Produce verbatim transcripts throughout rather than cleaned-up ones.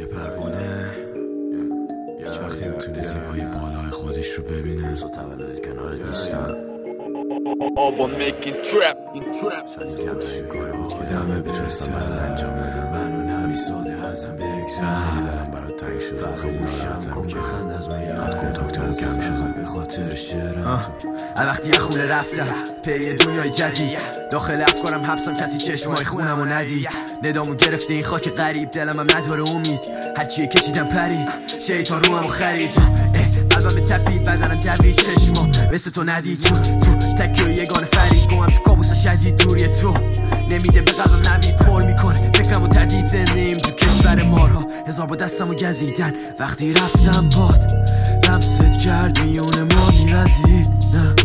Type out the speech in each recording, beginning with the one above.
یه پروانه هیچ وقت نمیتونه زیبایی بالای خودش رو ببینه. روزا تولد کنارت نیستم. آبا میکین ترپ شاید کمتر این کاره بود که دمه بتونستم برات انجام بدم. منو نمی ساده ازم بگذر دلم برات تنگ شد فراموشم کن بخند از من یقد کنتاکتمون کم شد به خاطر شعرم. وقتی یه خونه رفتم پی دنیای جدید داخل افکارم حبسم کسی چشمای خونم و ندید. ندامو گرفته این خاک غریب دلم هم نداره امید هرچیه کشیدم پرید شیطان رو همو خرید. قلبم تپید بدنم دوید چشمام مثل تو ندید چون تو تکیه یگانه فرید گوهم تو کابوس شدید دوری تو نمیده به قلبم نوید پر میکنه فکرمو تدید زندیم تو کشور مارها هزار با دستمو گزیدن وقتی رفتم باد لمست کرد میونه ما میرزید نه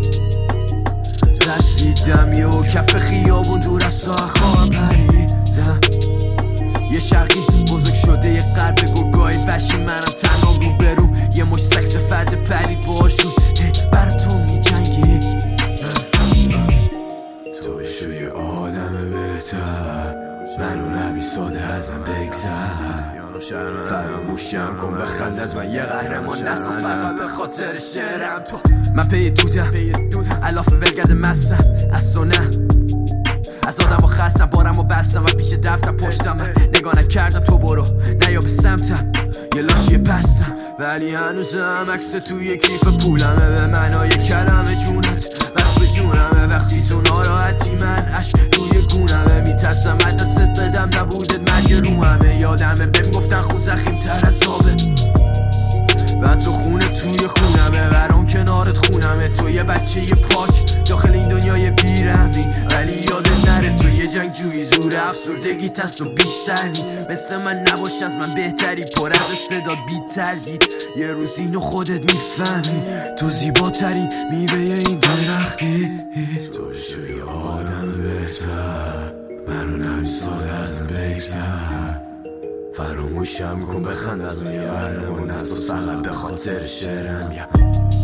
رسیدم یه کف خیابون دور از ساعت خواهم پریدم یه شرقی بزرگ شده یه قلب گرگای وشی منم تنام رو بروم یه مش سکس فد پرید باشون برا تو می جنگی تو بشوی آدم بهتر منو نمی ساده ازم بگذر فراموشم کن بخند از من یه قهرمان نساز فقط به خاطر شعرم تو من پی دودم علاف ولگرد مستم از تو نه از آدم و خستم بارم و بستم و پیش دفتم پشتم نگاه نکردم تو برو نه یا به سمتم یه لاشی پستم ولی هنوزم عکس توی کیف پولمه به منای کلمه جونت بس به جونمه وقتی تو ناراحتی من عشق روی گونمه میترسم دستت بدم نبودت مرگ رو همه یادمه بهم گفتن خود زخیم تر از آبه و تو خونه توی خونمه برام کنارت خونمه تو یه بچه یه پاک داخل این دنیای بیرحمی ولی یادت نره تو یه جنگ جوی زور افسردگی تست و بیشتر نی مثل من نباش از من بهتری پر از صدا بی تردید یه روز اینو خودت میفهمی تو زیباترین میوه این درختی تو شوی آدم بهتر منو نمیساده ازم بگذر فراموشم کن بخند از من یه قهرمان اساس فقط به خاطر شعرم.